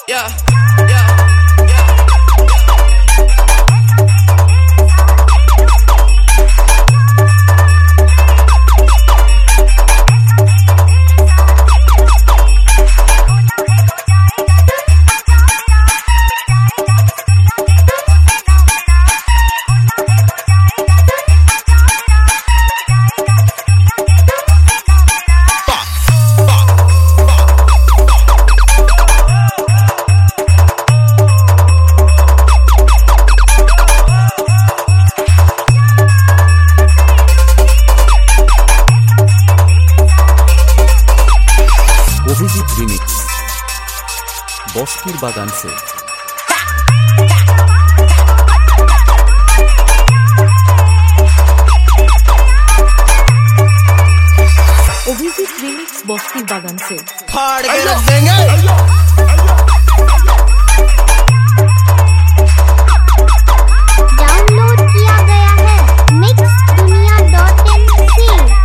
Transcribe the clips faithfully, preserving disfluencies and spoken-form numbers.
yeah, yeah. Abhijit remix বস্তির বাগান সে Abhijit remix বস্তির বাগান সে फाड़ के रख देंगे। डाउनलोड किया गया है मिक्स दुनिया डॉट इन से।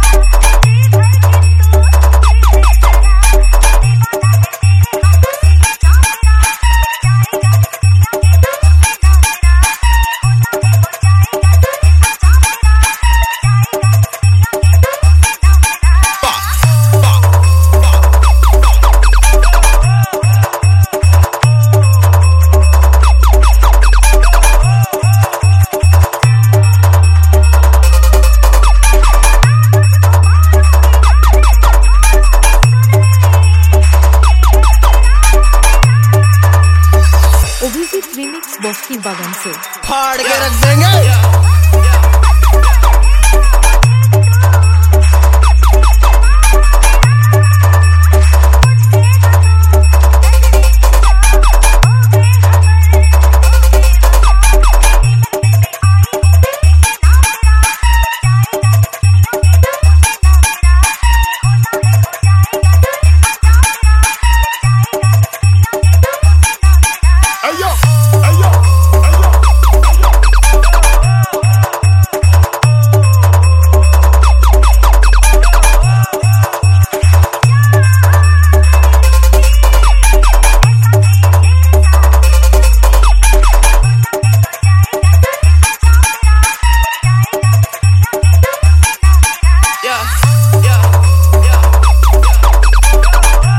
অভিজিৎ রিমিক্স বস্তির বাগান সে फाड़ के रख देंगे।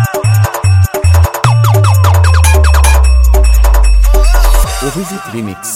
অভিজিৎ রিমিক্স